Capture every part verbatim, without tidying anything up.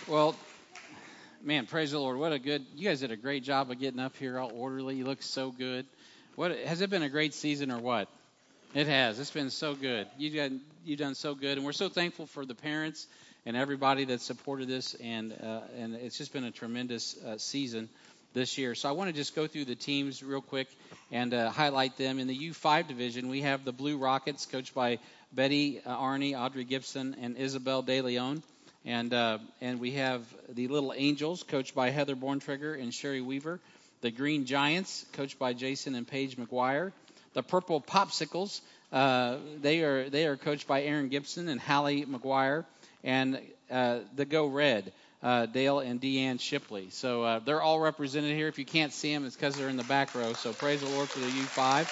Well, man, praise the Lord. What a good, you guys did a great job of getting up here all orderly. You look so good. What, has it been a great season or what? It has. It's been so good. You got you done so good, and we're so thankful for the parents and everybody that supported this, and uh, and it's just been a tremendous uh, season this year. So I want to just go through the teams real quick and uh, highlight them. In the U five division, we have the Blue Rockets, coached by Betty uh, Arney, Audrey Gibson, and Isabel De Leon. And uh, and we have the Little Angels, coached by Heather Borntrigger and Sherry Weaver. The Green Giants, coached by Jason and Paige McGuire. The Purple Popsicles, uh, they are they are coached by Aaron Gibson and Hallie McGuire. And uh, the Go Red, uh, Dale and Deanne Shipley. So uh, they're all represented here. If you can't see them, it's because they're in the back row. So praise the Lord for the U five.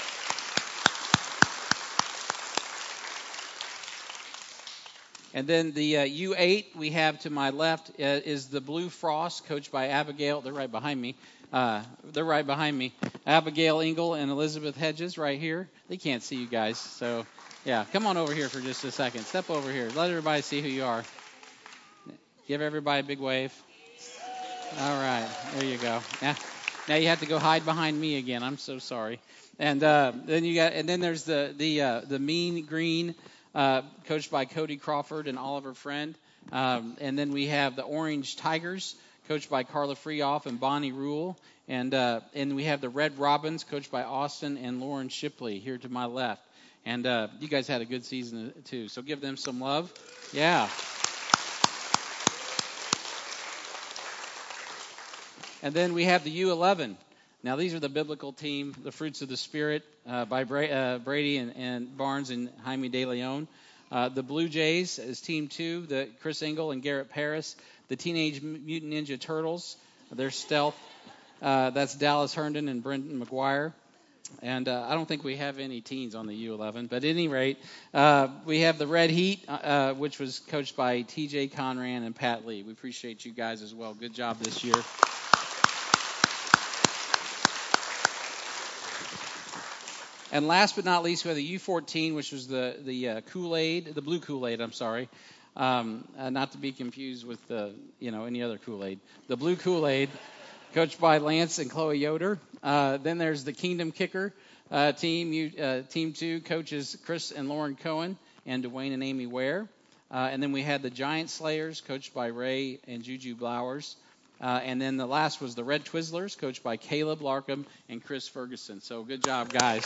And then the uh, U eight we have to my left uh, is the Blue Frost, coached by Abigail. They're right behind me. Uh, they're right behind me. Abigail Engel and Elizabeth Hedges right here. They can't see you guys. So, yeah, come on over here for just a second. Step over here. Let everybody see who you are. Give everybody a big wave. All right. There you go. Now, now you have to go hide behind me again. I'm so sorry. And uh, then you got, and then there's the the uh, the Mean Green, uh, coached by Cody Crawford and Oliver Friend. Um, and then we have the Orange Tigers, coached by Carla Freehoff and Bonnie Rule. And uh, and we have the Red Robins, coached by Austin and Lauren Shipley, here to my left. And uh, you guys had a good season too, so give them some love. Yeah. And then we have the U eleven. Now, these are the biblical team, the Fruits of the Spirit, uh, by Bra- uh, Brady and, and Barnes and Jaime De Leon. Uh, the Blue Jays is Team two, the Chris Engel and Garrett Paris. The Teenage Mutant Ninja Turtles, their Stealth. Uh, that's Dallas Herndon and Brendan McGuire. And uh, I don't think we have any teens on the U eleven. But at any rate, uh, we have the Red Heat, uh, which was coached by T J Conran and Pat Lee. We appreciate you guys as well. Good job this year. And last but not least, we have the U fourteen, which was the the uh, Kool-Aid, the blue Kool-Aid, I'm sorry. Um, uh, not to be confused with the, you know, any other Kool-Aid. The blue Kool-Aid, coached by Lance and Chloe Yoder. Uh, then there's the Kingdom Kicker uh, team, you, uh, team two, coaches Chris and Lauren Cohen and Dwayne and Amy Ware. Uh, and then we had the Giant Slayers, coached by Ray and Juju Blowers. Uh, and then the last was the Red Twizzlers, coached by Caleb Larkham and Chris Ferguson. So good job, guys.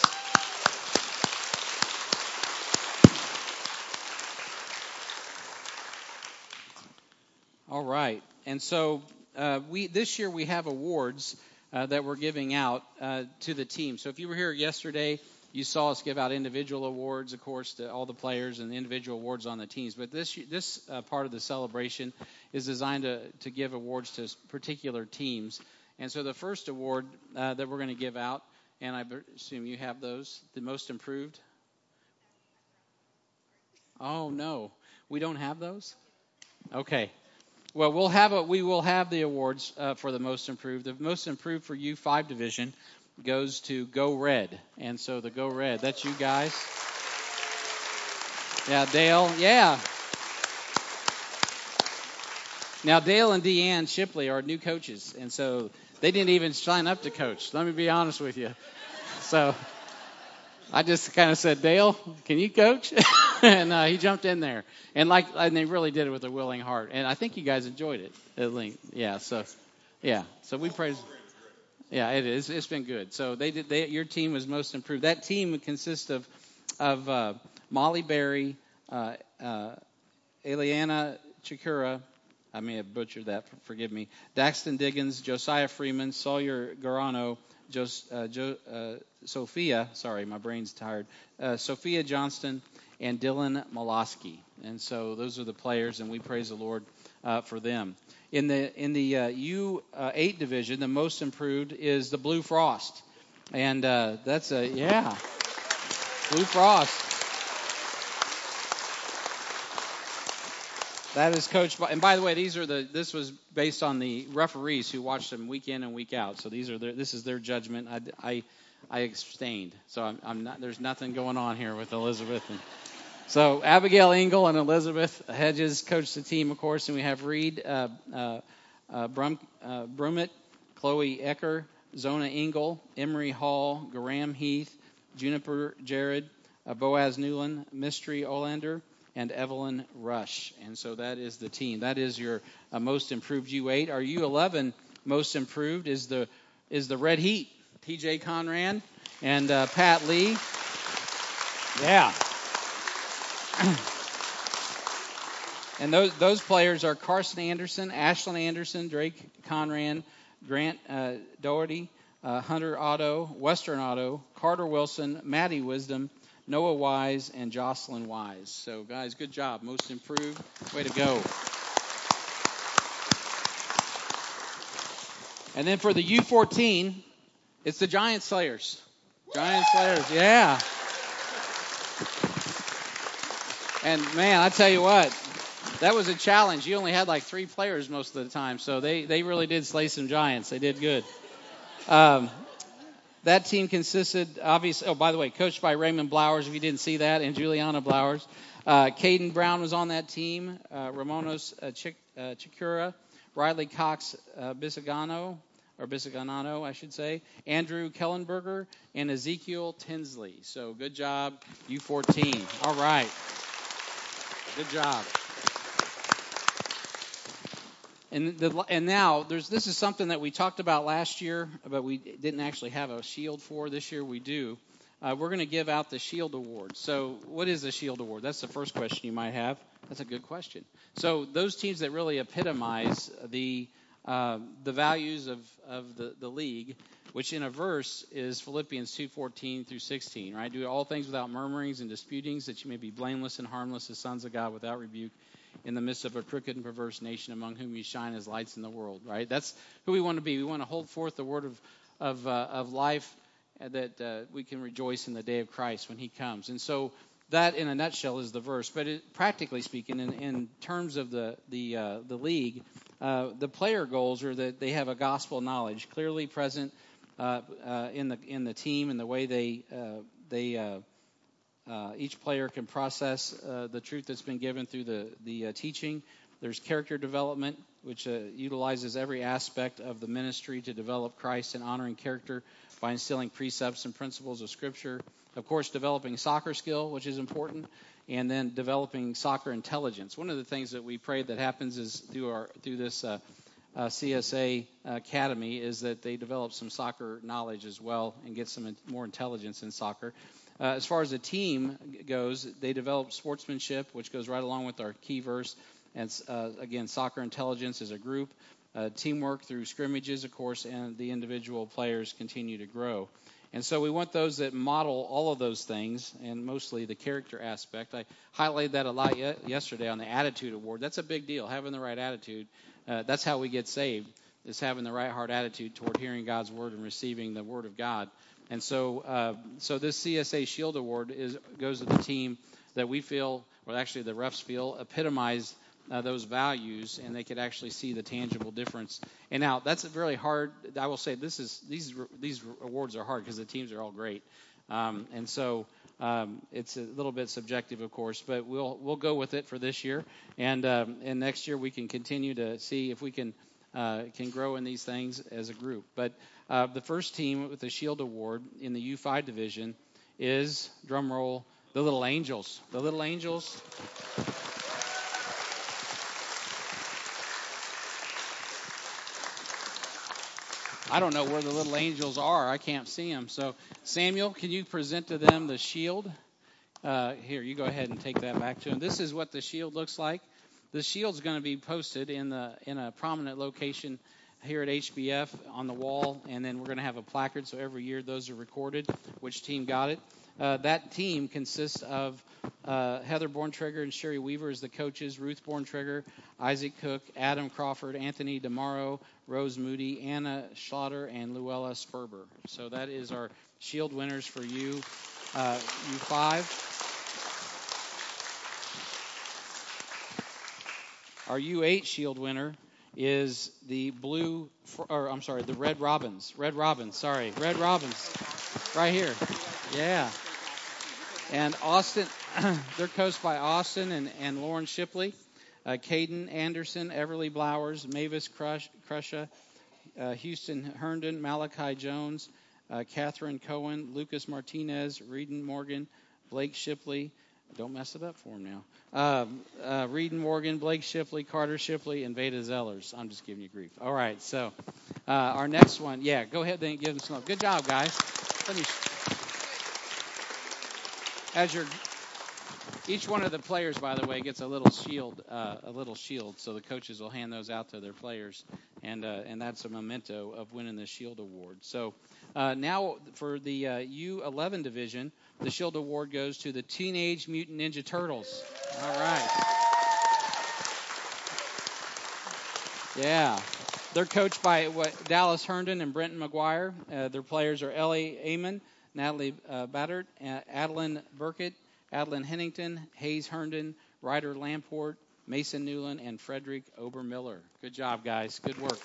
All right. And so uh, we this year we have awards uh, that we're giving out uh, to the team. So if you were here yesterday, you saw us give out individual awards, of course, to all the players and individual awards on the teams. But this this uh, part of the celebration is designed to, to give awards to particular teams. And so the first award uh, that we're going to give out, and I assume you have those, the most improved. Oh, no. We don't have those? Okay. Well, we'll have a, we will have the awards uh, for the most improved. The most improved for U five division goes to Go Red. And so the Go Red, that's you guys. Yeah, Dale, yeah. Now, Dale and Deanne Shipley are new coaches, and so they didn't even sign up to coach. Let me be honest with you. So I just kind of said, Dale, can you coach? and uh, he jumped in there, and like, and they really did it with a willing heart. And I think you guys enjoyed it. At least, yeah. So, yeah. So we praise. Yeah, it is. It's been good. So they did. They, your team was most improved. That team consists of of uh, Molly Berry, uh, uh, Eliana Chikura. I may have butchered that. Forgive me. Daxton Diggins, Josiah Freeman, Sawyer Garano, Jos, uh, jo, uh, Sophia. Sorry, my brain's tired. Uh, Sophia Johnston and Dylan Molosky. And so those are the players, and we praise the Lord uh, for them. In the in the uh, U eight division, the most improved is the Blue Frost, and uh, that's a yeah, Blue Frost. That is coached by, and by the way, these are the. This was based on the referees who watched them week in and week out. So these are their, this is their judgment. I I, I abstained, so I'm, I'm not. There's nothing going on here with Elizabeth. And, So Abigail Engel and Elizabeth Hedges coach the team, of course, and we have Reed uh, uh, uh, Brum, uh, Brummett, Chloe Ecker, Zona Engel, Emery Hall, Graham Heath, Juniper Jared, uh, Boaz Newland, Mystery Olander, and Evelyn Rush. And so that is the team. That is your uh, most improved U eight. Our U eleven most improved is the is the Red Heat, T J Conran and uh, Pat Lee. Yeah. And those those players are Carson Anderson, Ashlyn Anderson, Drake Conran, Grant uh, Doherty, uh, Hunter Otto, Western Otto, Carter Wilson, Maddie Wisdom, Noah Wise, and Jocelyn Wise. So, guys, good job. Most improved. Way to go. And then for the U fourteen, it's the Giant Slayers. Giant Slayers, yeah. And, man, I tell you what, that was a challenge. You only had like three players most of the time, so they, they really did slay some giants. They did good. Um, that team consisted, obviously, oh, by the way, coached by Raymond Blowers, if you didn't see that, and Juliana Blowers. Uh, Caden Brown was on that team, uh, Ramonos uh, Chick, uh, Chikura, Riley Cox uh, Bisagano, or Bisaganano, I should say, Andrew Kellenberger, and Ezekiel Tinsley. So good job, U fourteen. All right. Good job. And the, and now there's this is something that we talked about last year, but we didn't actually have a shield for. This year we do. Uh, we're going to give out the Shield Award. So what is the Shield Award? That's the first question you might have. That's a good question. So those teams that really epitomize the uh, the values of, of the, the league, which in a verse is Philippians two fourteen through sixteen, right? Do all things without murmurings and disputings, that you may be blameless and harmless as sons of God without rebuke, in the midst of a crooked and perverse nation, among whom you shine as lights in the world, right? That's who we want to be. We want to hold forth the word of of, uh, of life, that uh, we can rejoice in the day of Christ when he comes. And so that, in a nutshell, is the verse. But it, practically speaking, in, in terms of the the uh, the league, uh, the player goals are that they have a gospel knowledge clearly present uh, uh, in the in the team, and the way they uh, they uh, Uh, each player can process uh, the truth that's been given through the, the uh, teaching. There's character development, which uh, utilizes every aspect of the ministry to develop Christ and honoring character by instilling precepts and principles of Scripture. Of course, developing soccer skill, which is important, and then developing soccer intelligence. One of the things that we pray that happens is through our through this uh, uh, C S A Academy is that they develop some soccer knowledge as well and get some in, more intelligence in soccer. Uh, as far as the team goes, they develop sportsmanship, which goes right along with our key verse. And uh, again, soccer intelligence as a group, uh, teamwork through scrimmages, of course, and the individual players continue to grow. And so we want those that model all of those things, and mostly the character aspect. I highlighted that a lot ye- yesterday on the Attitude Award. That's a big deal, having the right attitude. Uh, that's how we get saved, is having the right heart attitude toward hearing God's word and receiving the word of God. And so uh, so this C S A Shield Award is goes to the team that we feel, or actually the refs feel, epitomize uh, those values, and they could actually see the tangible difference. And now that's really hard. I will say this is these these awards are hard because the teams are all great, um, and so um, it's a little bit subjective, of course. But we'll we'll go with it for this year, and um, and next year we can continue to see if we can uh, can grow in these things as a group. But Uh, the first team with the Shield Award in the U five division is, drum roll, the Little Angels. The Little Angels. I don't know where the Little Angels are. I can't see them. So, Samuel, can you present to them the shield? Uh, here, you go ahead and take that back to them. This is what the shield looks like. The shield's going to be posted in the in a prominent location here at H B F on the wall, and then we're going to have a placard, so every year those are recorded, which team got it. Uh, that team consists of uh, Heather Borntrigger and Sherry Weaver as the coaches, Ruth Borntrigger, Isaac Cook, Adam Crawford, Anthony DeMauro, Rose Moody, Anna Schlatter, and Luella Sperber. So that is our shield winners for U, uh, U five. Our U eight shield winner is the blue, or I'm sorry, the Red Robins. Red Robins, sorry. Red Robins. Right here. Yeah. And Austin they're coached by Austin and, and Lauren Shipley, uh, Caden Anderson, Everly Blowers, Mavis Crush, Crusha, uh, Houston Herndon, Malachi Jones, uh, Catherine Cohen, Lucas Martinez, Reedon Morgan, Blake Shipley. Don't mess it up for him now. Uh, uh, Reedon Morgan, Blake Shipley, Carter Shipley, and Veda Zellers. I'm just giving you grief. All right, so uh, our next one. Yeah, go ahead and give them some love. Good job, guys. Let me. As your each one of the players, by the way, gets a little shield, uh, a little shield. So the coaches will hand those out to their players, and uh, and that's a memento of winning the Shield Award. So uh, now for the uh, U eleven division, the Shield Award goes to the Teenage Mutant Ninja Turtles. All right. Yeah. They're coached by what, Dallas Herndon and Brenton McGuire. Uh, their players are Ellie Amon, Natalie uh, Battert, uh, Adeline Burkett, Adeline Hennington, Hayes Herndon, Ryder Lamport, Mason Newland, and Frederick Obermiller. Good job, guys. Good work.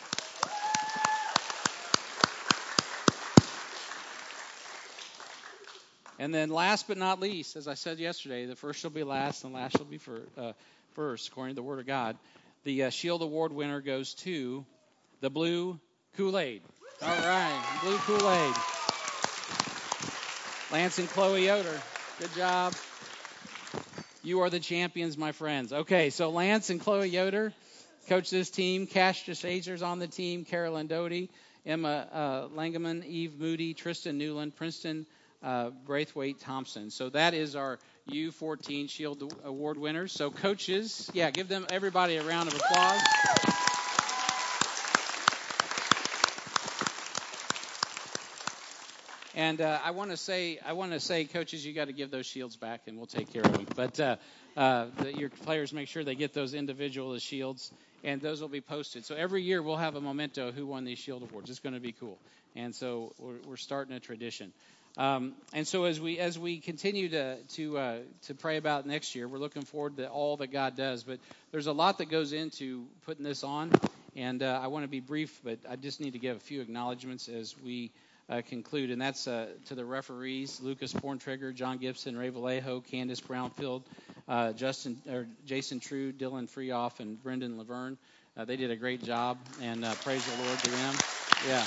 And then last but not least, as I said yesterday, the first shall be last and last shall be for, uh, first, according to the Word of God. The uh, Shield Award winner goes to the Blue Kool-Aid. All right, Blue Kool-Aid. Lance and Chloe Yoder. Good job. You are the champions, my friends. Okay, so Lance and Chloe Yoder coach this team. Cash Desazer's on the team. Carolyn Doty, Emma uh, Langeman, Eve Moody, Tristan Newland, Princeton uh, Braithwaite Thompson. So that is our U fourteen Shield Award winners. So coaches, yeah, give them everybody a round of applause. And uh, I want to say, I want to say, coaches, you got to give those shields back, and we'll take care of them. But uh, uh, the, your players make sure they get those individual shields, and those will be posted. So every year we'll have a memento who won these shield awards. It's going to be cool, and so we're, we're starting a tradition. Um, and so as we as we continue to to uh, to pray about next year, we're looking forward to all that God does. But there's a lot that goes into putting this on, and uh, I want to be brief, but I just need to give a few acknowledgments as we. Uh, conclude, and that's uh, to the referees: Lucas Porntrigger, John Gibson, Ray Vallejo, Candace Brownfield, uh, Justin or Jason True, Dylan Freeoff, and Brendan Laverne. Uh, they did a great job, and uh, praise the Lord to them. Yeah.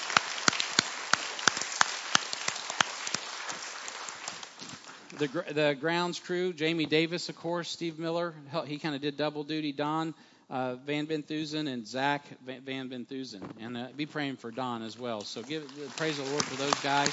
The the grounds crew: Jamie Davis, of course, Steve Miller. He kind of did double duty. Don. Uh, Van Benthusen and Zach Van Benthusen. And uh, be praying for Don as well. So give praise the Lord for those guys.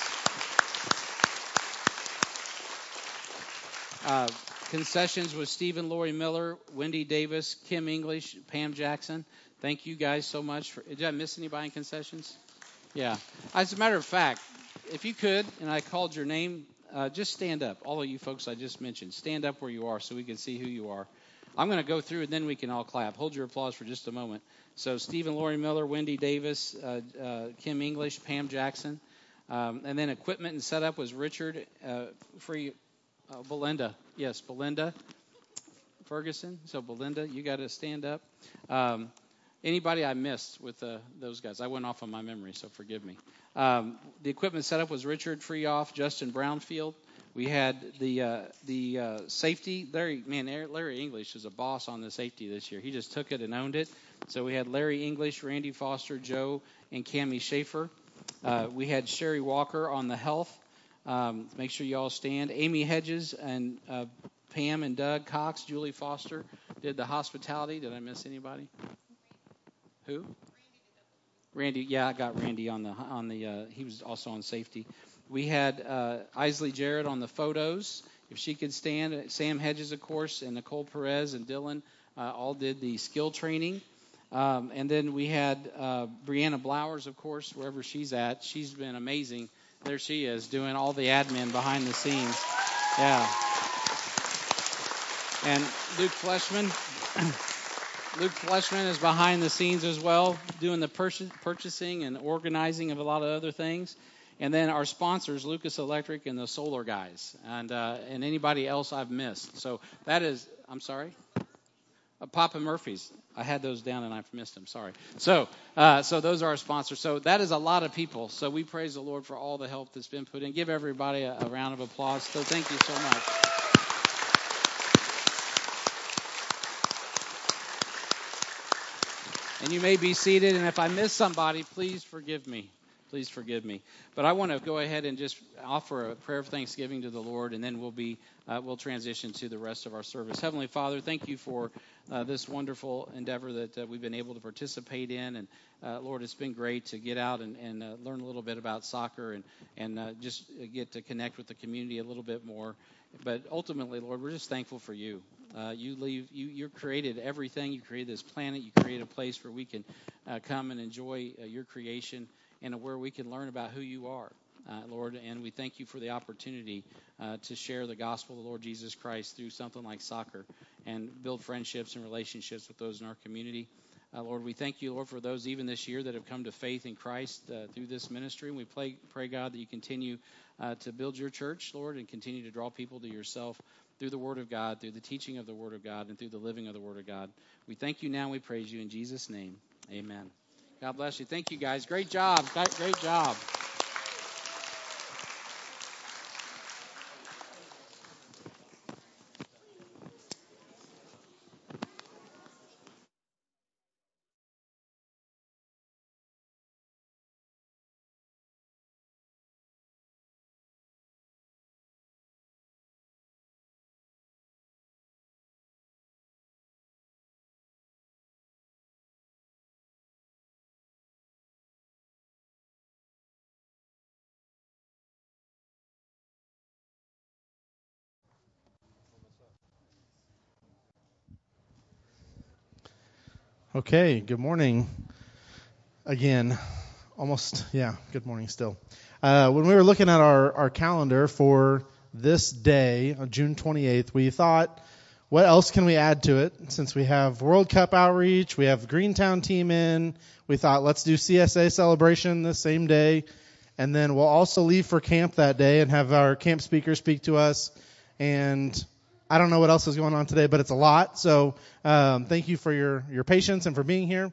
Uh, concessions with Stephen Laurie Miller, Wendy Davis, Kim English, Pam Jackson. Thank you guys so much. For, did I miss anybody in concessions? Yeah. As a matter of fact, if you could, and I called your name, uh, just stand up. All of you folks I just mentioned, stand up where you are so we can see who you are. I'm going to go through, and then we can all clap. Hold your applause for just a moment. So Stephen Laurie Miller, Wendy Davis, uh, uh, Kim English, Pam Jackson. Um, and then equipment and setup was Richard uh, Free, uh, Belinda. Yes, Belinda Ferguson. So Belinda, you got to stand up. Um, anybody I missed with uh, those guys? I went off on my memory, so forgive me. Um, the equipment setup was Richard Freeoff, Justin Brownfield. We had the uh, the uh, safety. Larry, man, Larry English is a boss on the safety this year. He just took it and owned it. So we had Larry English, Randy Foster, Joe, and Cammie Schaefer. Uh, we had Sherry Walker on the health. Um, make sure you all stand. Amy Hedges and uh, Pam and Doug Cox, Julie Foster did the hospitality. Did I miss anybody? Who? Randy. Yeah, I got Randy on the on the. Uh, he was also on safety. We had uh, Isley Jarrett on the photos, if she could stand. Sam Hedges, of course, and Nicole Perez and Dylan uh, all did the skill training. Um, and then we had uh, Brianna Blowers, of course, wherever she's at. She's been amazing. There she is, doing all the admin behind the scenes. Yeah. And Luke Fleshman. Luke Fleshman is behind the scenes as well, doing the purchasing and organizing of a lot of other things. And then our sponsors, Lucas Electric and the Solar guys, and uh, and anybody else I've missed. So that is, I'm sorry, uh, Papa Murphy's. I had those down and I've missed them. Sorry. So uh, so those are our sponsors. So that is a lot of people. So we praise the Lord for all the help that's been put in. Give everybody a, a round of applause. So thank you so much. And you may be seated, and if I miss somebody, please forgive me. Please forgive me. But I want to go ahead and just offer a prayer of thanksgiving to the Lord, and then we'll be uh, we'll transition to the rest of our service. Heavenly Father, thank you for uh, this wonderful endeavor that uh, we've been able to participate in. And uh, Lord, it's been great to get out and, and uh, learn a little bit about soccer and, and uh, just get to connect with the community a little bit more. But ultimately, Lord, we're just thankful for you. Uh, you leave. You you created everything. You created this planet. You created a place where we can uh, come and enjoy uh, your creation, and where we can learn about who you are, uh, Lord. And we thank you for the opportunity uh, to share the gospel of the Lord Jesus Christ through something like soccer and build friendships and relationships with those in our community. Uh, Lord, we thank you, Lord, for those even this year that have come to faith in Christ uh, through this ministry. And we pray, pray, God, that you continue uh, to build your church, Lord, and continue to draw people to yourself through the Word of God, through the teaching of the Word of God, and through the living of the Word of God. We thank you now and we praise you in Jesus' name. Amen. God bless you. Thank you, guys. Great job. Great job. Okay, good morning again. Almost, yeah, good morning still. Uh, when we were looking at our, our calendar for this day, on June twenty-eighth, we thought, what else can we add to it? Since we have World Cup outreach, we have Greentown team in, we thought, let's do C S A celebration the same day, and then we'll also leave for camp that day and have our camp speaker speak to us, and I don't know what else is going on today, but it's a lot. So um, thank you for your, your patience and for being here.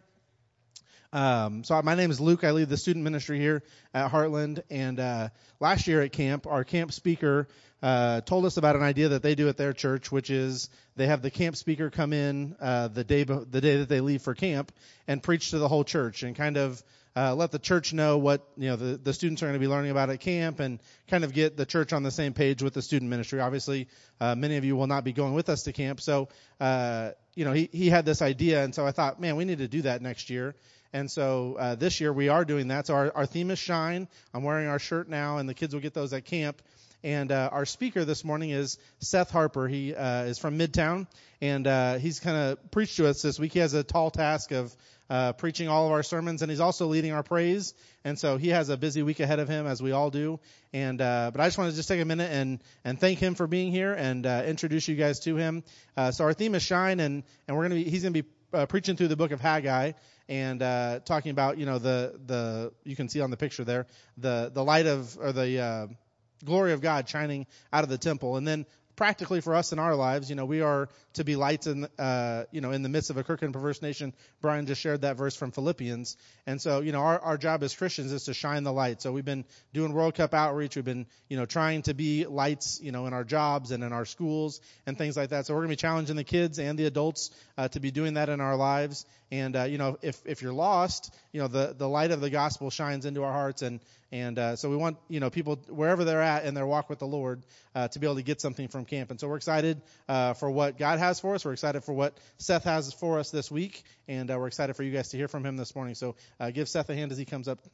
Um, so my name is Luke. I lead the student ministry here at Heartland. And uh, last year at camp, our camp speaker uh, told us about an idea that they do at their church, which is they have the camp speaker come in uh, the day the day that they leave for camp and preach to the whole church and kind of Uh, let the church know what you know the, the students are going to be learning about at camp and kind of get the church on the same page with the student ministry. Obviously, uh, many of you will not be going with us to camp, so uh, you know he he had this idea, and so I thought, man, we need to do that next year. And so uh, this year we are doing that. So our, our theme is Shine. I'm wearing our shirt now, and the kids will get those at camp. And uh, our speaker this morning is Seth Harper. He uh, is from Midtown, and uh, he's kind of preached to us this week. He has a tall task of uh, preaching all of our sermons, and he's also leading our praise. And so he has a busy week ahead of him, as we all do. And uh, but I just want to just take a minute and and thank him for being here and uh, introduce you guys to him. Uh, so our theme is Shine, and and we're gonna be he's gonna be uh, preaching through the book of Haggai. And uh, talking about, you know, the the you can see on the picture there the the light of or the uh, glory of God shining out of the temple, and then practically for us in our lives, you know, we are to be lights in, uh, you know, in the midst of a crooked and perverse nation. Brian just shared that verse from Philippians. And so, you know, our, our job as Christians is to shine the light. So we've been doing World Cup outreach. We've been, you know, trying to be lights, you know, in our jobs and in our schools and things like that. So we're going to be challenging the kids and the adults uh, to be doing that in our lives. And, uh, you know, if, if you're lost, you know, the, the light of the gospel shines into our hearts. And, and uh, so we want, you know, people wherever they're at in their walk with the Lord uh, to be able to get something from camp. And so we're excited uh, for what God has for us. We're excited for what Seth has for us this week. And uh, we're excited for you guys to hear from him this morning. So uh, give Seth a hand as he comes up.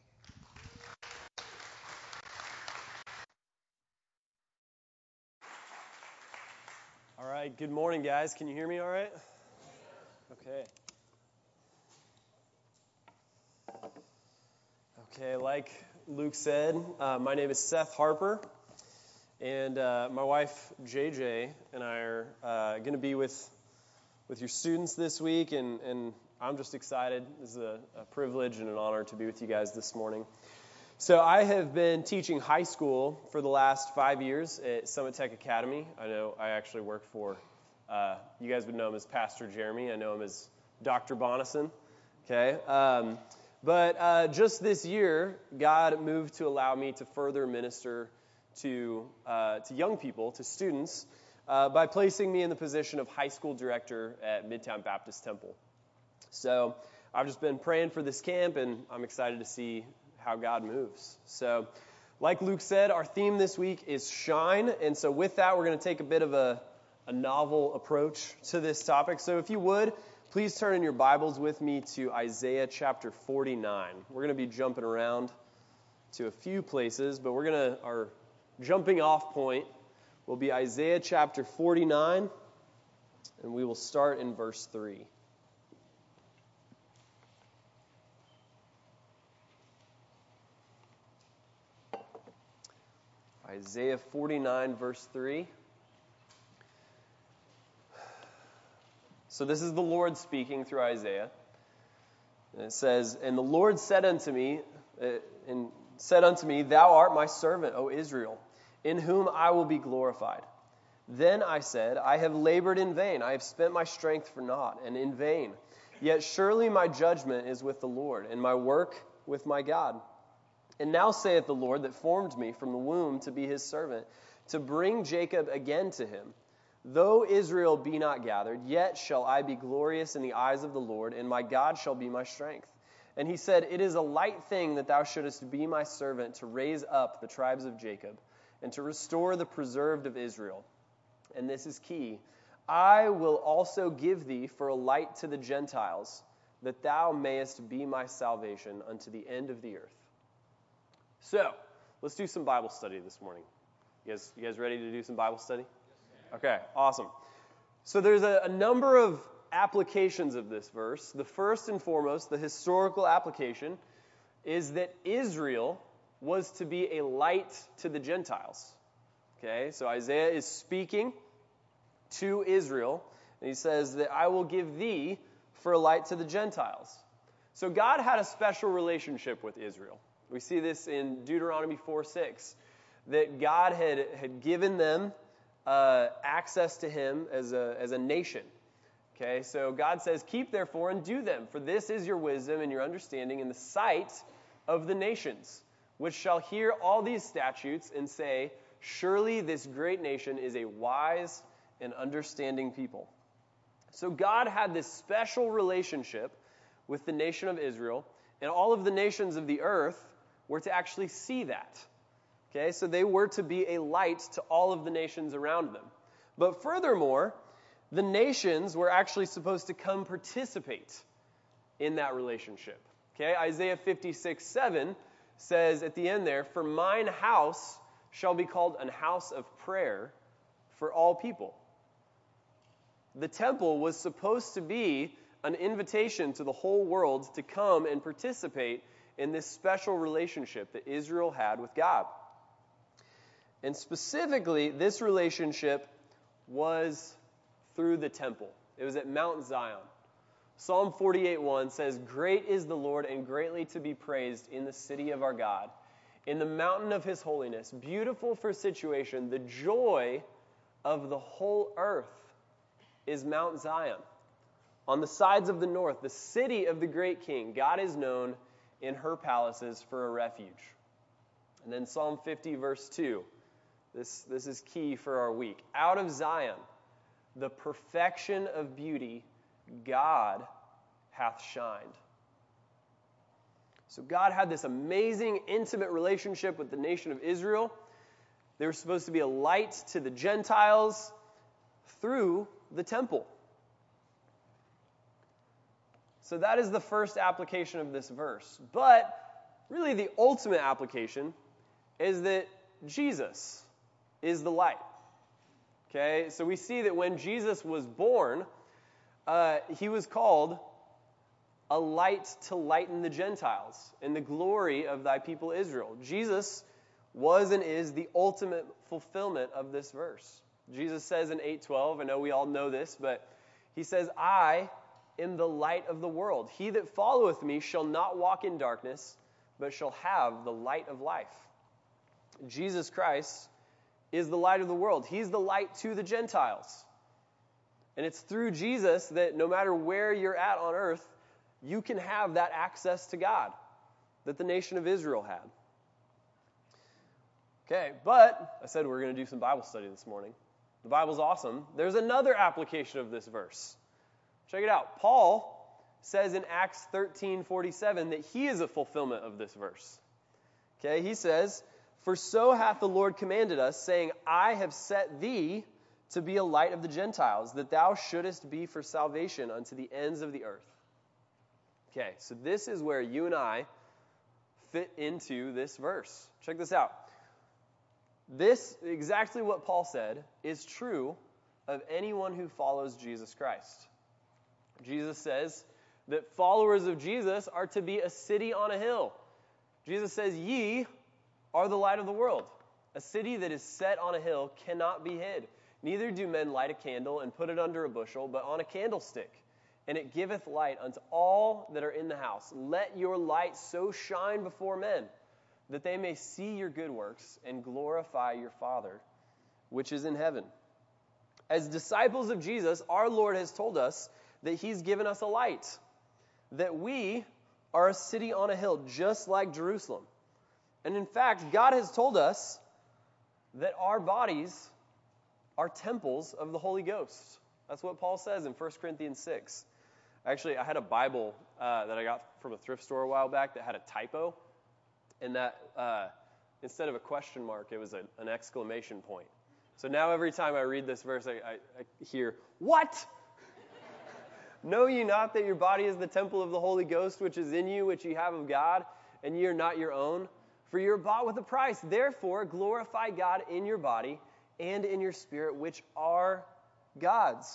All right, good morning, guys. Can you hear me all right? Okay. Okay, like Luke said, uh, my name is Seth Harper, and uh, my wife, J J, and I are uh, going to be with with your students this week, and, and I'm just excited. It's a, a privilege and an honor to be with you guys this morning. So I have been teaching high school for the last five years at Summit Tech Academy. I know I actually work for, uh, you guys would know him as Pastor Jeremy. I know him as Doctor Bonison. Okay. Um, but uh, just this year, God moved to allow me to further minister to uh, to young people, to students, uh, by placing me in the position of high school director at Midtown Baptist Temple. So I've just been praying for this camp, and I'm excited to see how God moves. So, like Luke said, our theme this week is shine. And so with that, we're going to take a bit of a, a novel approach to this topic. So if you would, please turn in your Bibles with me to Isaiah chapter forty-nine. We're going to be jumping around to a few places, but we're going to, our jumping off point will be Isaiah chapter forty-nine, and we will start in verse three. Isaiah forty-nine, verse three. So this is the Lord speaking through Isaiah. And it says, "And the Lord said unto me, uh, and said unto me, Thou art my servant, O Israel, in whom I will be glorified. Then I said, I have labored in vain, I have spent my strength for naught, and in vain. Yet surely my judgment is with the Lord, and my work with my God. And now saith the Lord that formed me from the womb to be his servant, to bring Jacob again to him. Though Israel be not gathered, yet shall I be glorious in the eyes of the Lord, and my God shall be my strength. And he said, It is a light thing that thou shouldest be my servant, to raise up the tribes of Jacob, and to restore the preserved of Israel. And this is key. I will also give thee for a light to the Gentiles, that thou mayest be my salvation unto the end of the earth." So, let's do some Bible study this morning. You guys, you guys ready to do some Bible study? Okay, awesome. So there's a, a number of applications of this verse. The first and foremost, the historical application, is that Israel was to be a light to the Gentiles. Okay, so Isaiah is speaking to Israel, and he says that I will give thee for a light to the Gentiles. So God had a special relationship with Israel. We see this in Deuteronomy four six, that God had, had given them uh, access to him as a, as a nation. Okay, so God says, "Keep therefore and do them, for this is your wisdom and your understanding in the sight of the nations, which shall hear all these statutes and say, Surely this great nation is a wise and understanding people." So God had this special relationship with the nation of Israel, and all of the nations of the earth were to actually see that. Okay, so they were to be a light to all of the nations around them. But furthermore, the nations were actually supposed to come participate in that relationship. Okay, Isaiah fifty-six seven says at the end there, "For mine house shall be called an house of prayer for all people." The temple was supposed to be an invitation to the whole world to come and participate in this special relationship that Israel had with God. And specifically, this relationship was through the temple. It was at Mount Zion. Psalm forty-eight one says, "Great is the Lord and greatly to be praised in the city of our God, in the mountain of his holiness, beautiful for situation. The joy of the whole earth is Mount Zion. On the sides of the north, the city of the great king, God is known in her palaces for a refuge." And then Psalm fifty, verse two. This, this is key for our week. "Out of Zion, the perfection of beauty, God hath shined." So God had this amazing, intimate relationship with the nation of Israel. They were supposed to be a light to the Gentiles through the temple. So that is the first application of this verse. But really the ultimate application is that Jesus is the light. Okay, so we see that when Jesus was born, uh, he was called a light to lighten the Gentiles in the glory of thy people Israel. Jesus was and is the ultimate fulfillment of this verse. Jesus says in eight twelve, I know we all know this, but he says, "I am the light of the world. He that followeth me shall not walk in darkness, but shall have the light of life." Jesus Christ is the light of the world. He's the light to the Gentiles. And it's through Jesus that no matter where you're at on earth, you can have that access to God that the nation of Israel had. Okay, but I said we we're going to do some Bible study this morning. The Bible's awesome. There's another application of this verse. Check it out. Paul says in Acts thirteen forty-seven that he is a fulfillment of this verse. Okay, he says, "For so hath the Lord commanded us, saying, I have set thee to be a light of the Gentiles, that thou shouldest be for salvation unto the ends of the earth." Okay, so this is where you and I fit into this verse. Check this out. This, exactly what Paul said, is true of anyone who follows Jesus Christ. Jesus says that followers of Jesus are to be a city on a hill. Jesus says, "Ye are the light of the world." A city that is set on a hill cannot be hid. Neither do men light a candle and put it under a bushel, but on a candlestick, and it giveth light unto all that are in the house. Let your light so shine before men, that they may see your good works and glorify your Father, which is in heaven. As disciples of Jesus, our Lord has told us that he's given us a light, that we are a city on a hill, just like Jerusalem. And in fact, God has told us that our bodies are temples of the Holy Ghost. That's what Paul says in First Corinthians six. Actually, I had a Bible uh, that I got from a thrift store a while back that had a typo. And that, uh, instead of a question mark, it was a, an exclamation point. So now every time I read this verse, I, I, I hear, "What? Know ye not that your body is the temple of the Holy Ghost, which is in you, which ye have of God, and ye are not your own? For you are bought with a price. Therefore glorify God in your body and in your spirit, which are God's."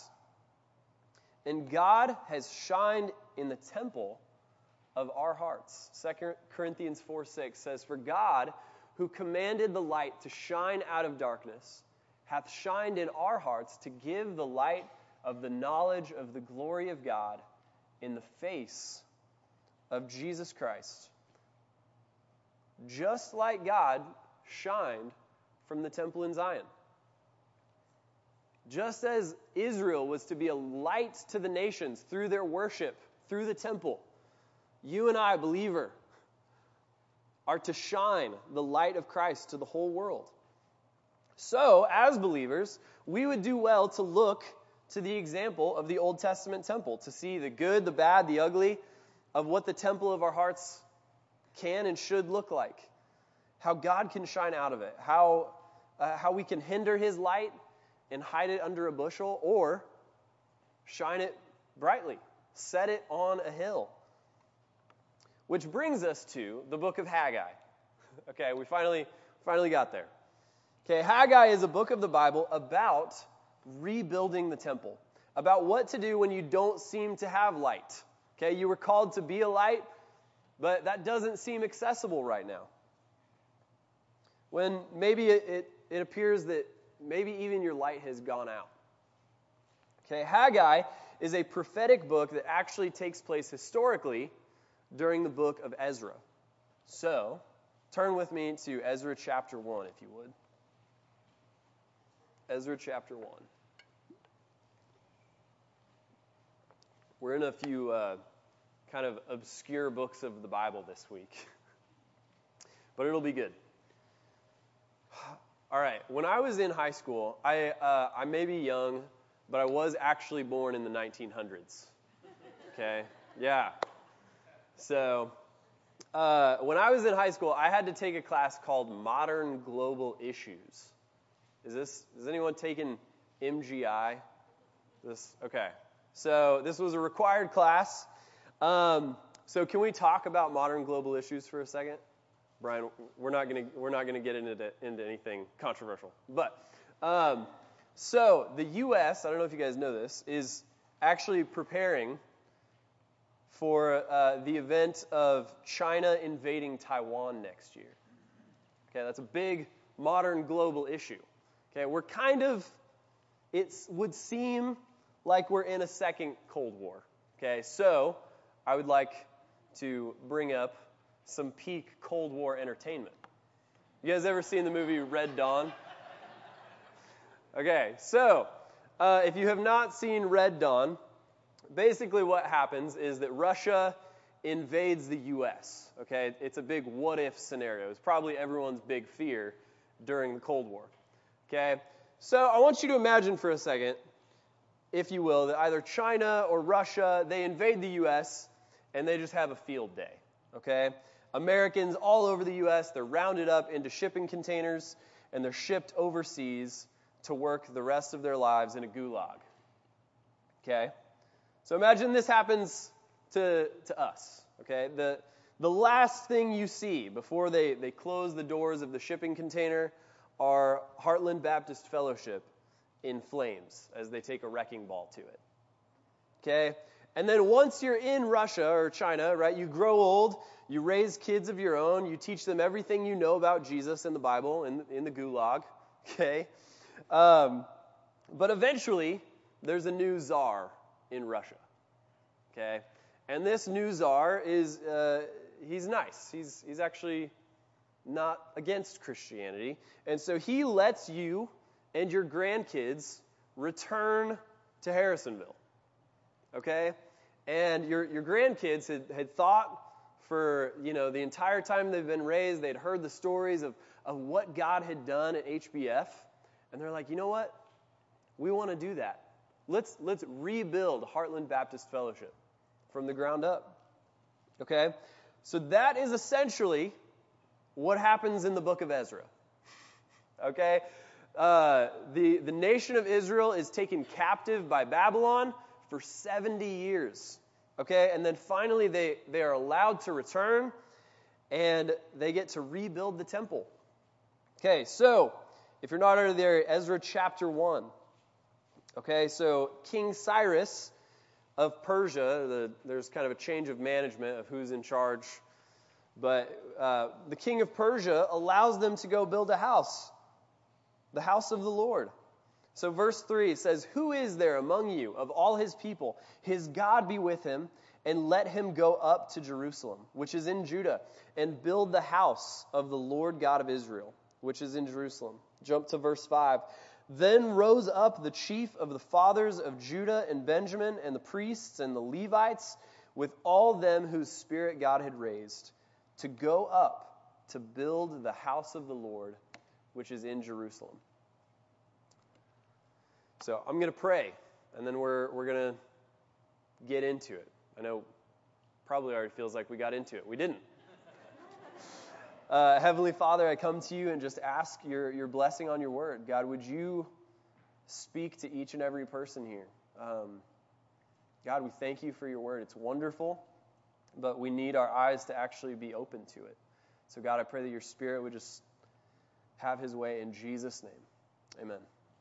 And God has shined in the temple of our hearts. Second Corinthians four six says, "For God, who commanded the light to shine out of darkness, hath shined in our hearts to give the light of the knowledge of the glory of God in the face of Jesus Christ." Just like God shined from the temple in Zion. Just as Israel was to be a light to the nations through their worship, through the temple, you and I, believer, are to shine the light of Christ to the whole world. So, as believers, we would do well to look to the example of the Old Testament temple, to see the good, the bad, the ugly of what the temple of our hearts can and should look like, how God can shine out of it, how uh, how we can hinder his light and hide it under a bushel, or shine it brightly, set it on a hill. Which brings us to the book of Haggai. Okay, we finally finally got there. Okay, Haggai is a book of the Bible about rebuilding the temple, about what to do when you don't seem to have light. Okay, you were called to be a light, but that doesn't seem accessible right now. When maybe it, it, it appears that maybe even your light has gone out. Okay, Haggai is a prophetic book that actually takes place historically during the book of Ezra. So, turn with me to Ezra chapter one, if you would. Ezra chapter one. We're in a few uh, kind of obscure books of the Bible this week. But it'll be good. All right, when I was in high school, I uh, I may be young, but I was actually born in the nineteen hundreds. Okay? Yeah. So, uh, when I was in high school, I had to take a class called Modern Global Issues. Is this, is anyone taking M G I? This, okay. So, this was a required class. Um, so, can we talk about modern global issues for a second? Brian, we're not going to we're not going to get into into anything controversial. But um, so the U S, I don't know if you guys know this, is actually preparing for uh, the event of China invading Taiwan next year. Okay, that's a big modern global issue. Okay, we're kind of, it would seem like we're in a second Cold War. Okay, so I would like to bring up some peak Cold War entertainment. You guys ever seen the movie Red Dawn? Okay, so uh, if you have not seen Red Dawn, basically what happens is that Russia invades the U S. Okay, it's a big what-if scenario. It's probably everyone's big fear during the Cold War. Okay, so I want you to imagine for a second, if you will, that either China or Russia, they invade the U S and they just have a field day, okay? Americans all over the U S, they're rounded up into shipping containers, and they're shipped overseas to work the rest of their lives in a gulag, okay? So imagine this happens to, to us, okay? The, the last thing you see before they, they close the doors of the shipping container are Heartland Baptist Fellowship in flames as they take a wrecking ball to it, okay? And then once you're in Russia or China, right, you grow old, you raise kids of your own, you teach them everything you know about Jesus and the Bible in, in the gulag, okay? Um, but eventually, there's a new czar in Russia, okay? And this new czar is, uh, he's nice. He's, he's actually not against Christianity. And so he lets you and your grandkids return to Harrisonville, okay? And your your grandkids had, had thought for, you know, the entire time they've been raised, they'd heard the stories of, of what God had done at H B F. And they're like, you know what? We want to do that. Let's let's rebuild Heartland Baptist Fellowship from the ground up. Okay? So that is essentially what happens in the book of Ezra. Okay? Uh, the, the nation of Israel is taken captive by Babylon for seventy years, okay? And then finally they, they are allowed to return, and they get to rebuild the temple. Okay, so if you're not already there, Ezra chapter one. Okay, so King Cyrus of Persia, the, there's kind of a change of management of who's in charge, but uh, the king of Persia allows them to go build a house, the house of the Lord. So verse three says, "Who is there among you of all his people? His God be with him, and let him go up to Jerusalem, which is in Judah, and build the house of the Lord God of Israel, which is in Jerusalem." Jump to verse five. "Then rose up the chief of the fathers of Judah and Benjamin, and the priests and the Levites, with all them whose spirit God had raised, to go up to build the house of the Lord, which is in Jerusalem." So I'm going to pray, and then we're we're going to get into it. I know probably already feels like we got into it. We didn't. Uh, Heavenly Father, I come to you and just ask your, your blessing on your word. God, would you speak to each and every person here? Um, God, we thank you for your word. It's wonderful, but we need our eyes to actually be open to it. So God, I pray that your Spirit would just have his way in Jesus' name. Amen.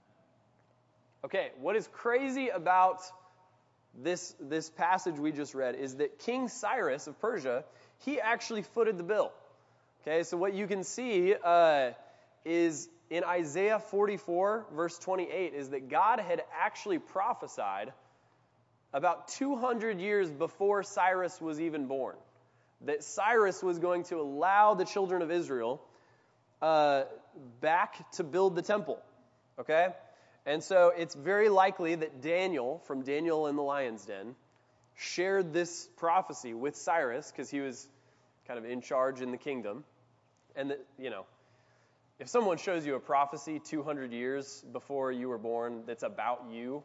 Okay, what is crazy about this, this passage we just read is that King Cyrus of Persia, he actually footed the bill. Okay, so what you can see uh, is in Isaiah forty-four, verse twenty-eight, is that God had actually prophesied about two hundred years before Cyrus was even born, that Cyrus was going to allow the children of Israel uh, back to build the temple. Okay? And so it's very likely that Daniel, from Daniel in the Lion's Den, shared this prophecy with Cyrus because he was kind of in charge in the kingdom. And that, you know, if someone shows you a prophecy two hundred years before you were born that's about you,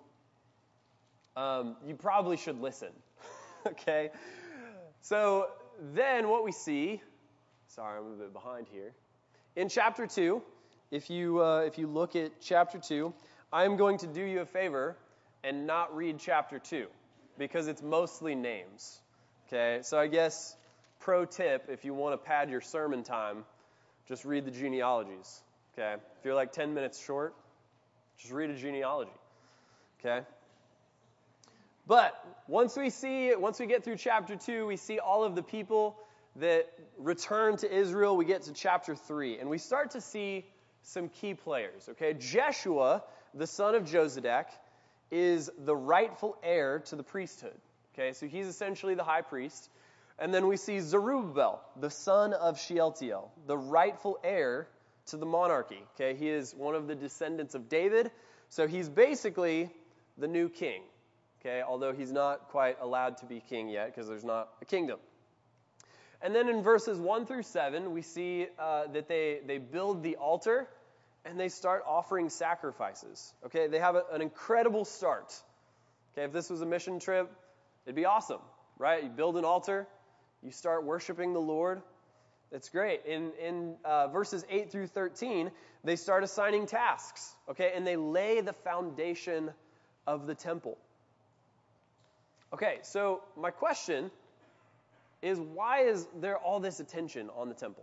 um, you probably should listen. Okay? So then what we see, sorry, I'm a bit behind here. In chapter two, if you uh, if you look at chapter two, I'm going to do you a favor and not read chapter two because it's mostly names. Okay? So I guess pro tip, if you want to pad your sermon time, just read the genealogies. Okay? If you're like ten minutes short, just read a genealogy. Okay? But once we see, once we get through chapter two, we see all of the people that return to Israel. We get to chapter three, and we start to see some key players. Okay, Jeshua, the son of Jozadak, is the rightful heir to the priesthood. Okay, so he's essentially the high priest. And then we see Zerubbabel, the son of Shealtiel, the rightful heir to the monarchy. Okay, he is one of the descendants of David, so he's basically the new king. Okay, although he's not quite allowed to be king yet because there's not a kingdom. And then in verses one through seven, we see uh, that they, they build the altar and they start offering sacrifices. Okay, they have a, an incredible start. Okay, if this was a mission trip, it'd be awesome, right? You build an altar, you start worshiping the Lord. That's great. In in uh, verses eight through thirteen, they start assigning tasks, okay, and they lay the foundation of the temple. Okay, so my question is, why is there all this attention on the temple?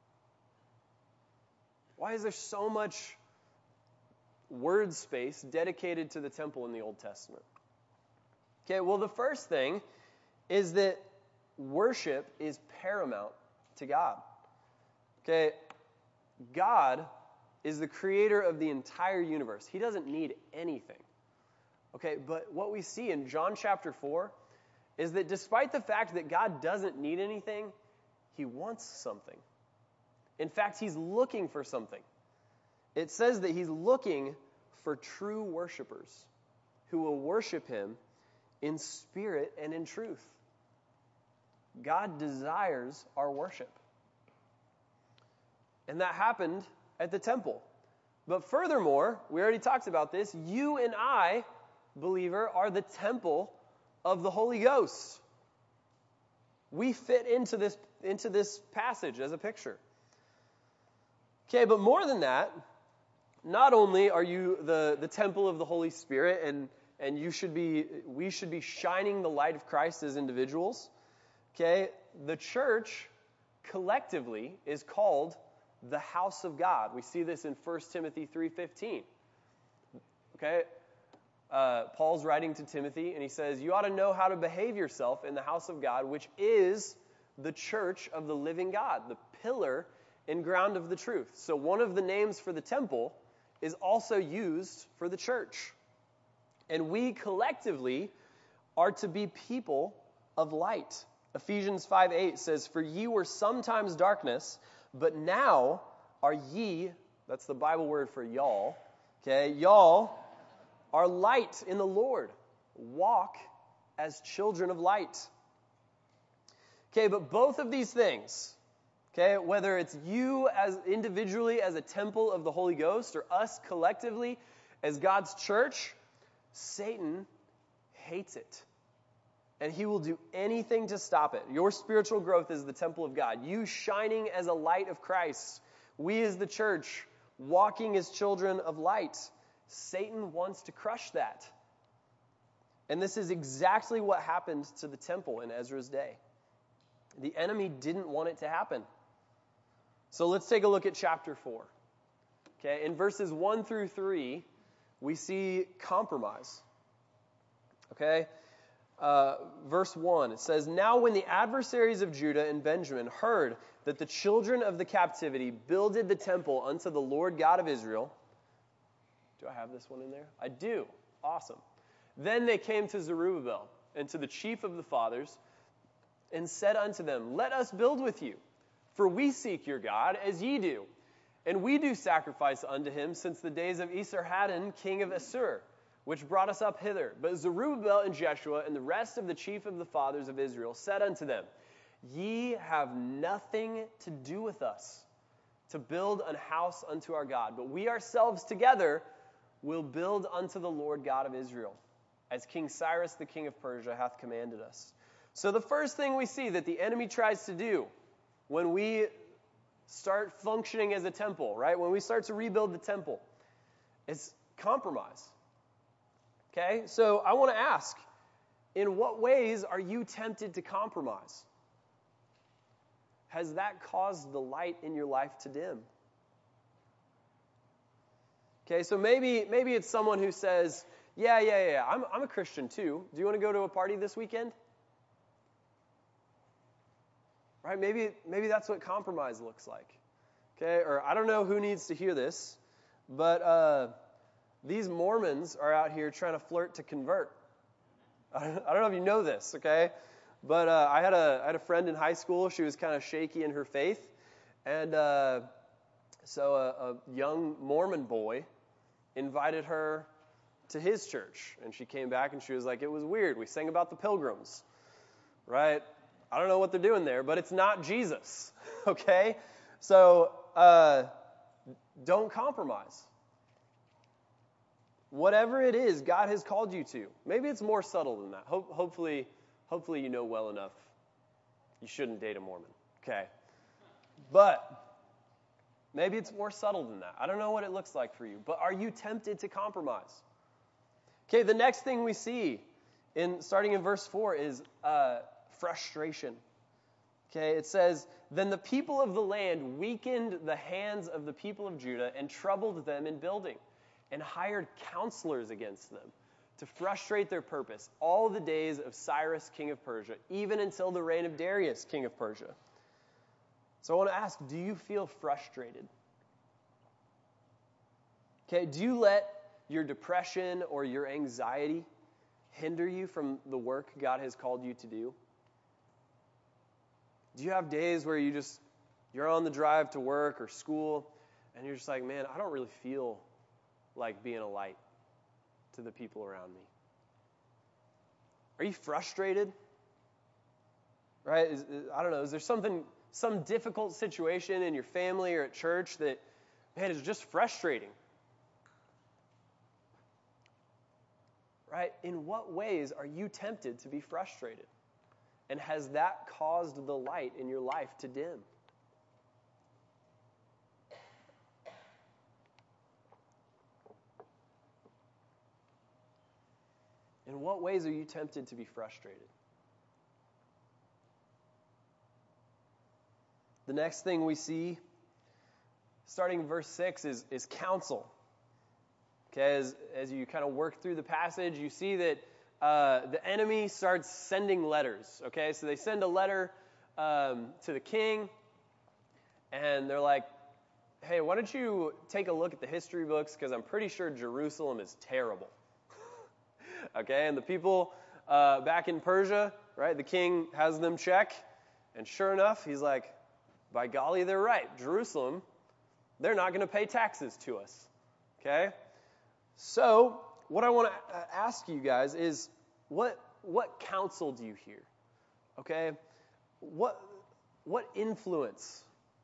Why is there so much word space dedicated to the temple in the Old Testament? Okay, well, the first thing is that worship is paramount to God. Okay, God is the creator of the entire universe. He doesn't need anything. Okay, but what we see in John chapter four is that despite the fact that God doesn't need anything, he wants something. In fact, he's looking for something. It says that he's looking for true worshipers who will worship him in spirit and in truth. God desires our worship. And that happened at the temple. But furthermore, we already talked about this, you and I, believer, are the temple of the Holy Ghost. We fit into this, into this passage as a picture. Okay, but more than that, not only are you the, the temple of the Holy Spirit, and, and you should be, we should be shining the light of Christ as individuals, okay, the church collectively is called the house of God. We see this in First Timothy three fifteen. Okay, uh, Paul's writing to Timothy, and he says, you ought to know how to behave yourself in the house of God, which is the church of the living God, the pillar and ground of the truth. So one of the names for the temple is also used for the church. And we collectively are to be people of light. Ephesians five eight says, for ye were sometimes darkness, but now are ye, that's the Bible word for y'all, okay, y'all are light in the Lord. Walk as children of light. Okay, but both of these things, okay, whether it's you as individually as a temple of the Holy Ghost or us collectively as God's church, Satan hates it. And he will do anything to stop it. Your spiritual growth is the temple of God. You shining as a light of Christ. We as the church walking as children of light. Satan wants to crush that. And this is exactly what happened to the temple in Ezra's day. The enemy didn't want it to happen. So let's take a look at chapter four. Okay, in verses one through three, we see compromise. Okay, uh, verse one, it says, now when the adversaries of Judah and Benjamin heard that the children of the captivity builded the temple unto the Lord God of Israel. Do I have this one in there? I do. Awesome. Then they came to Zerubbabel and to the chief of the fathers and said unto them, let us build with you, for we seek your God as ye do. And we do sacrifice unto him since the days of Esarhaddon, king of Assur, which brought us up hither. But Zerubbabel and Jeshua and the rest of the chief of the fathers of Israel said unto them, ye have nothing to do with us to build an house unto our God, but we ourselves together will build unto the Lord God of Israel, as King Cyrus the king of Persia hath commanded us. So the first thing we see that the enemy tries to do when we start functioning as a temple, right? When we start to rebuild the temple, is compromise. Okay? So I want to ask, in what ways are you tempted to compromise? Has that caused the light in your life to dim? Okay, so maybe maybe it's someone who says, yeah, yeah, yeah, I'm, I'm a Christian too. Do you want to go to a party this weekend? Right? Maybe maybe that's what compromise looks like. Okay, or I don't know who needs to hear this, but uh, these Mormons are out here trying to flirt to convert. I don't know if you know this, okay? But uh, I had a I had a friend in high school. She was kind of shaky in her faith, and uh, so a, a young Mormon boy invited her to his church, and she came back and she was like, it was weird. We sang about the Pilgrims, right? I don't know what they're doing there, but it's not Jesus, okay? So uh, don't compromise. Whatever it is God has called you to. Maybe it's more subtle than that. Ho- hopefully, hopefully you know well enough you shouldn't date a Mormon. Okay. But maybe it's more subtle than that. I don't know what it looks like for you. But are you tempted to compromise? Okay, the next thing we see, in starting in verse four, is uh, frustration. Okay, it says, "Then the people of the land weakened the hands of the people of Judah and troubled them in building, and hired counselors against them to frustrate their purpose all the days of Cyrus, king of Persia, even until the reign of Darius, king of Persia." So I want to ask, do you feel frustrated? Okay, do you let your depression or your anxiety hinder you from the work God has called you to do? Do you have days where you just, you're on the drive to work or school, and you're just like, man, I don't really feel like being a light to the people around me? Are you frustrated? Right? Is, is, I don't know. Is there something, some difficult situation in your family or at church that, man, is just frustrating? Right? In what ways are you tempted to be frustrated? And has that caused the light in your life to dim? In what ways are you tempted to be frustrated? The next thing we see, starting in verse six, is, is counsel. Okay, as, as you kind of work through the passage, you see that uh, the enemy starts sending letters. Okay, so they send a letter um, to the king, and they're like, hey, why don't you take a look at the history books, because I'm pretty sure Jerusalem is terrible. Okay, and the people uh, back in Persia, right, the king has them check, and sure enough, he's like, by golly, they're right. Jerusalem, they're not going to pay taxes to us. Okay? So, what I want to ask you guys is, what what counsel do you hear? Okay? What what influence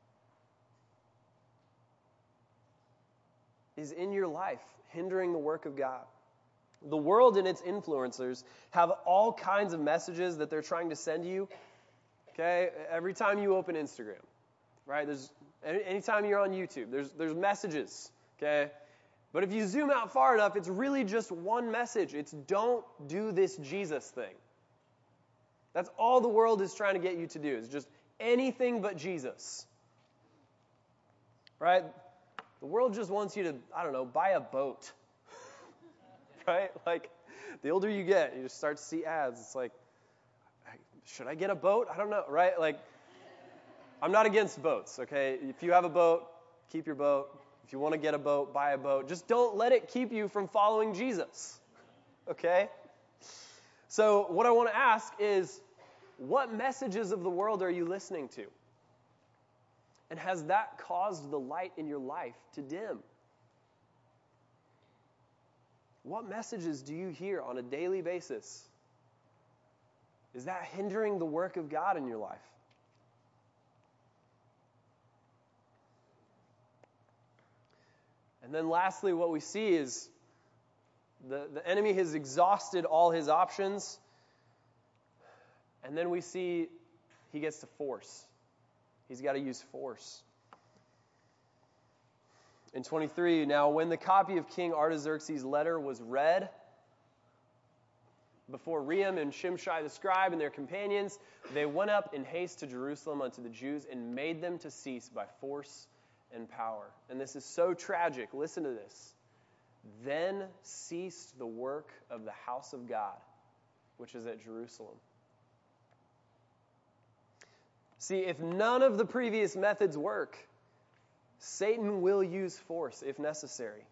is in your life hindering the work of God? The world and its influencers have all kinds of messages that they're trying to send you. Okay? Every time you open Instagram, right? There's anytime you're on YouTube, there's there's messages. Okay? But if you zoom out far enough, it's really just one message. It's don't do this Jesus thing. That's all the world is trying to get you to do, is just anything but Jesus. Right? The world just wants you to, I don't know, buy a boat. Right? Like, the older you get, you just start to see ads. It's like, should I get a boat? I don't know, right? Like, I'm not against boats, okay? If you have a boat, keep your boat. If you want to get a boat, buy a boat. Just don't let it keep you from following Jesus, okay? So what I want to ask is, what messages of the world are you listening to? And has that caused the light in your life to dim? What messages do you hear on a daily basis? Is that hindering the work of God in your life? And then lastly, what we see is the, the enemy has exhausted all his options. And then we see he gets to force. He's got to use force. In twenty-three, now when the copy of King Artaxerxes' letter was read before Rehum and Shimshai the scribe and their companions, they went up in haste to Jerusalem unto the Jews and made them to cease by force and power. And this is so tragic. Listen to this. Then ceased the work of the house of God, which is at Jerusalem. See, if none of the previous methods work, Satan will use force if necessary.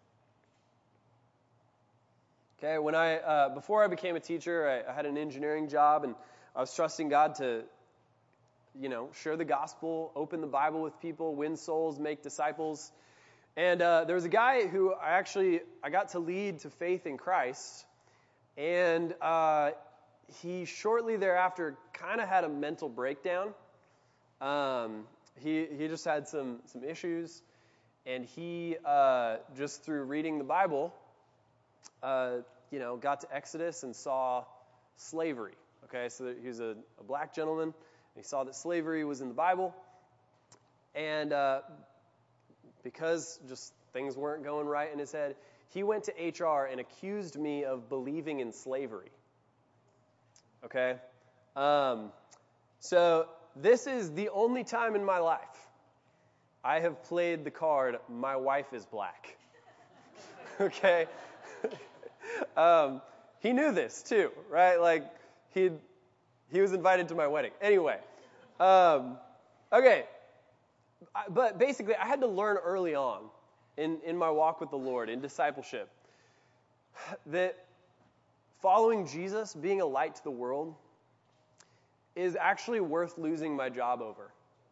Okay, when I uh, before I became a teacher, I, I had an engineering job, and I was trusting God to, you know, share the gospel, open the Bible with people, win souls, make disciples. And uh, there was a guy who I actually I got to lead to faith in Christ, and uh, he shortly thereafter kind of had a mental breakdown. Um, he he just had some some issues, and he uh, just through reading the Bible uh, you know, got to Exodus and saw slavery. Okay, so he was a, a black gentleman, and he saw that slavery was in the Bible, and uh, because just things weren't going right in his head, he went to H R and accused me of believing in slavery. Okay, um, so this is the only time in my life I have played the card, my wife is black. Okay, um, he knew this too, right? Like, he he was invited to my wedding. Anyway, um, okay, I, but basically I had to learn early on in, in my walk with the Lord, in discipleship, that following Jesus, being a light to the world, is actually worth losing my job over.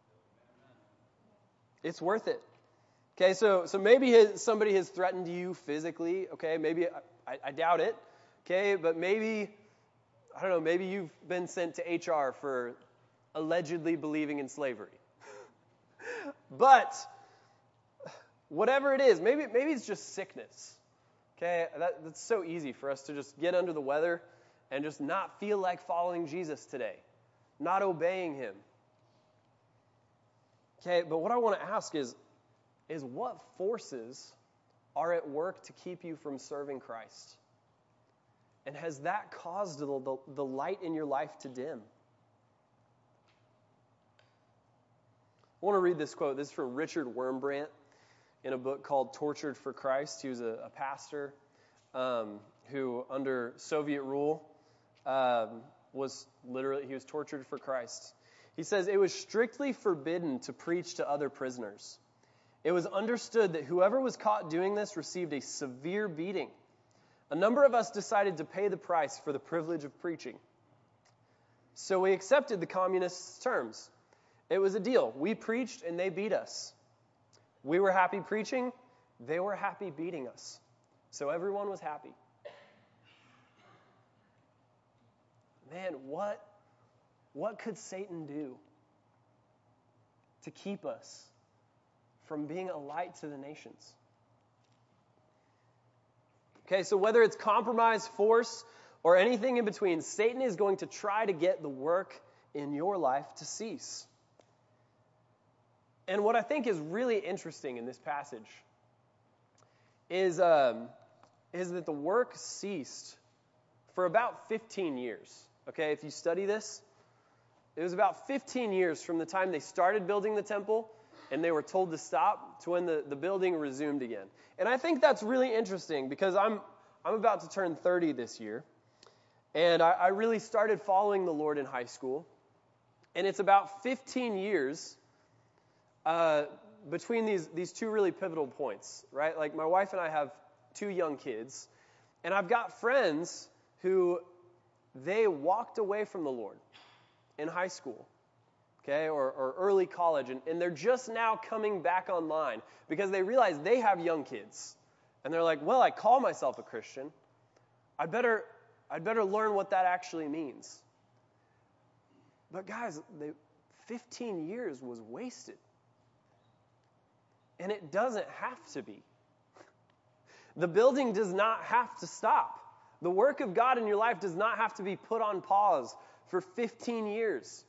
It's worth it. Okay, so so maybe his, somebody has threatened you physically, okay, maybe, I, I doubt it, okay, but maybe, I don't know, maybe you've been sent to H R for allegedly believing in slavery. But whatever it is, maybe maybe it's just sickness, okay, that, that's so easy for us to just get under the weather and just not feel like following Jesus today, not obeying him. Okay, but what I want to ask is, is what forces are at work to keep you from serving Christ? And has that caused the, the, the light in your life to dim? I want to read this quote. This is from Richard Wurmbrand in a book called Tortured for Christ. He was a, a pastor um, who, under Soviet rule, um, was literally, he was tortured for Christ. He says, it was strictly forbidden to preach to other prisoners. It was understood that whoever was caught doing this received a severe beating. A number of us decided to pay the price for the privilege of preaching. So we accepted the communists' terms. It was a deal. We preached and they beat us. We were happy preaching. They were happy beating us. So everyone was happy. Man, what, what could Satan do to keep us from being a light to the nations? Okay, so whether it's compromise, force, or anything in between, Satan is going to try to get the work in your life to cease. And what I think is really interesting in this passage is, um, is that the work ceased for about fifteen years. Okay, if you study this, it was about fifteen years from the time they started building the temple and they were told to stop to when the, the building resumed again. And I think that's really interesting because I'm I'm about to turn thirty this year. And I, I really started following the Lord in high school. And it's about fifteen years uh, between these, these two really pivotal points, right? Like, my wife and I have two young kids. And I've got friends who, they walked away from the Lord in high school. Okay, or, or early college, and, and they're just now coming back online because they realize they have young kids. And they're like, well, I call myself a Christian. I'd better, I'd better learn what that actually means. But guys, they, fifteen years was wasted. And it doesn't have to be. The building does not have to stop. The work of God in your life does not have to be put on pause for fifteen years.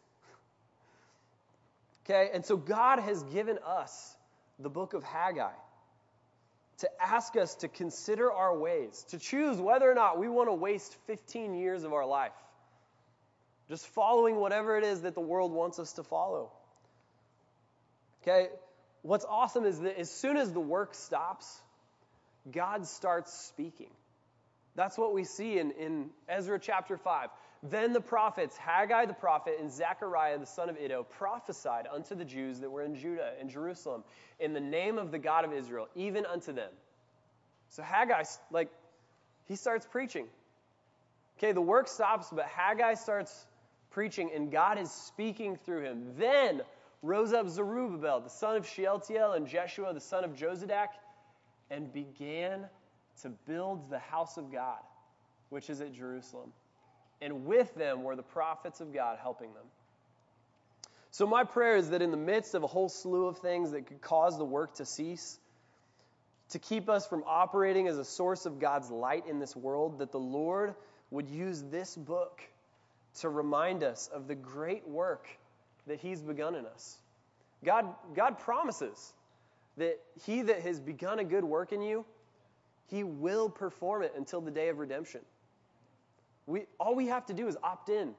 Okay, and so God has given us the book of Haggai to ask us to consider our ways, to choose whether or not we want to waste fifteen years of our life just following whatever it is that the world wants us to follow. Okay, what's awesome is that as soon as the work stops, God starts speaking. That's what we see in, in Ezra chapter five. Then the prophets, Haggai the prophet and Zechariah the son of Iddo, prophesied unto the Jews that were in Judah and Jerusalem in the name of the God of Israel, even unto them. So Haggai, like, he starts preaching. Okay, the work stops, but Haggai starts preaching, and God is speaking through him. Then rose up Zerubbabel, the son of Shealtiel, and Jeshua, the son of Jozadak, and began to build the house of God, which is at Jerusalem. And with them were the prophets of God helping them. So my prayer is that in the midst of a whole slew of things that could cause the work to cease, to keep us from operating as a source of God's light in this world, that the Lord would use this book to remind us of the great work that He's begun in us. God, God promises that He that has begun a good work in you, He will perform it until the day of redemption. We, all we have to do is opt in.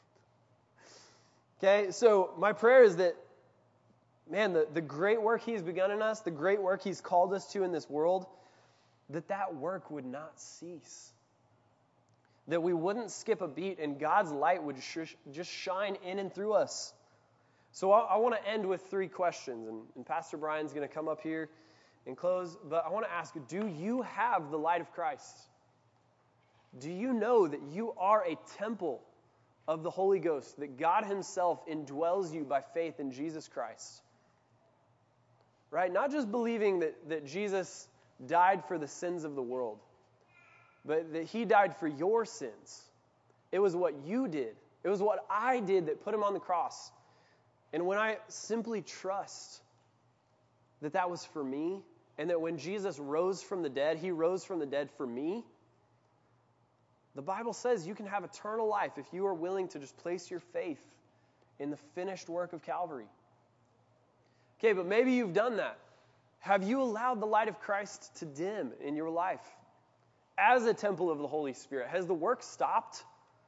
Okay, so my prayer is that, man, the, the great work He's begun in us, the great work He's called us to in this world, that that work would not cease. That we wouldn't skip a beat and God's light would sh- just shine in and through us. So I, I want to end with three questions, and, and Pastor Brian's going to come up here and close, but I want to ask, do you have the light of Christ? Do you know that you are a temple of the Holy Ghost, that God Himself indwells you by faith in Jesus Christ? Right? Not just believing that, that Jesus died for the sins of the world, but that He died for your sins. It was what you did. It was what I did that put Him on the cross. And when I simply trust that that was for me, and that when Jesus rose from the dead, He rose from the dead for me, the Bible says you can have eternal life if you are willing to just place your faith in the finished work of Calvary. Okay, but maybe you've done that. Have you allowed the light of Christ to dim in your life as a temple of the Holy Spirit? Has the work stopped?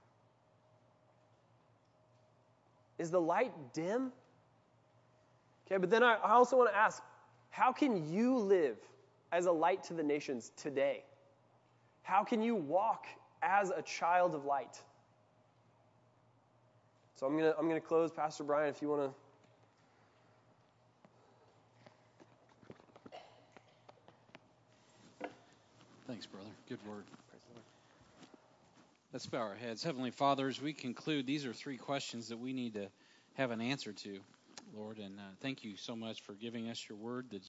Is the light dim? Okay, but then I, I also want to ask, how can you live as a light to the nations today? How can you walk as a child of light? So I'm gonna I'm gonna close. Pastor Brian, if you want to. Thanks, brother. Good word. Let's bow our heads. Heavenly Father, as we conclude, these are three questions that we need to have an answer to, Lord. And uh, thank you so much for giving us your word that